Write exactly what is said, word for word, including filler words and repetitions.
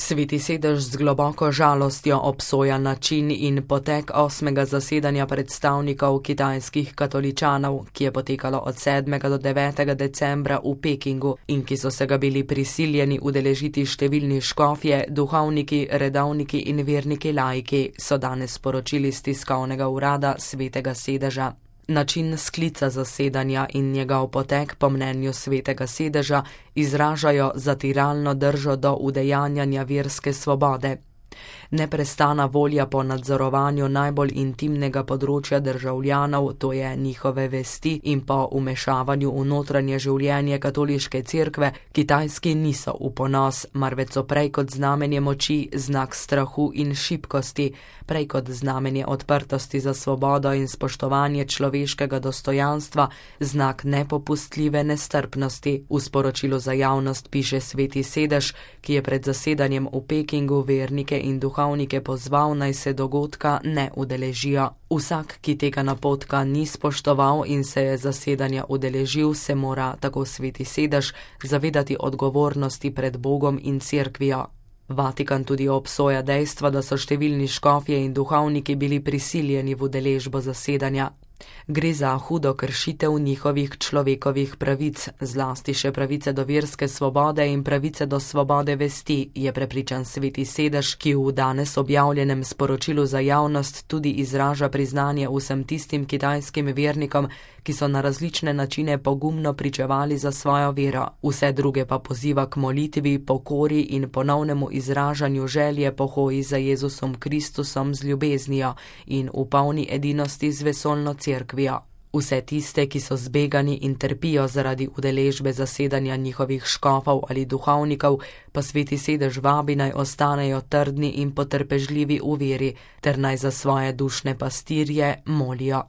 Sveti sedež z globoko žalostjo obsoja način in potek osmega zasedanja predstavnikov kitajskih katoličanov, ki je potekalo od sedmega do devetega decembra v Pekingu in ki so se ga bili prisiljeni udeležiti številni škofje, duhovniki, redovniki in verniki laiki, so danes sporočili z tiskovnega urada Svetega sedeža. Način sklica zasedanja in njegov potek po mnenju Svetega sedeža izražajo zatiralno držo do udejanjanja verske svobode. Neprestana volja po nadzorovanju najbolj intimnega področja državljanov, to je njihove vesti, in po vmešavanju v notranje življenje katoliške cerkve, Kitajski niso v ponos, marveč so prej kot znamenje moči znak strahu in šibkosti, prej kot znamenje odprtosti za svobodo in spoštovanje človeškega dostojanstva, znak nepopustljive nestrpnosti. V sporočilu za javnost piše Sveti sedež, ki je pred zasedanjem v Pekingu vernike in duhovnike pozval, naj se dogodka ne udeležijo. Vsak, ki tega napotka ni spoštoval in se je zasedanja udeležil, se mora, tako Sveti sedež, zavedati odgovornosti pred Bogom in cerkvijo. Vatikan tudi obsoja dejstva, da so številni škofje in duhovniki bili prisiljeni v udeležbo zasedanja. Gre za hudo kršitev njihovih človekovih pravic, zlasti še pravice do verske svobode in pravice do svobode vesti, je prepričan Sveti sedež, ki v danes objavljenem sporočilu za javnost tudi izraža priznanje vsem tistim kitajskim vernikom, ki so na različne načine pogumno pričevali za svojo vero. Vse druge pa poziva k molitvi, pokori in ponovnemu izražanju želje po hoji za Jezusom Kristusom z ljubeznijo in v polni edinosti z vesoljno cerkvijo. Vse tiste, ki so zbegani in trpijo zaradi udeležbe zasedanja njihovih škofov ali duhovnikov, pa Sveti sedež vabi, naj ostanejo trdni in potrpežljivi v veri, ter naj za svoje dušne pastirje molijo.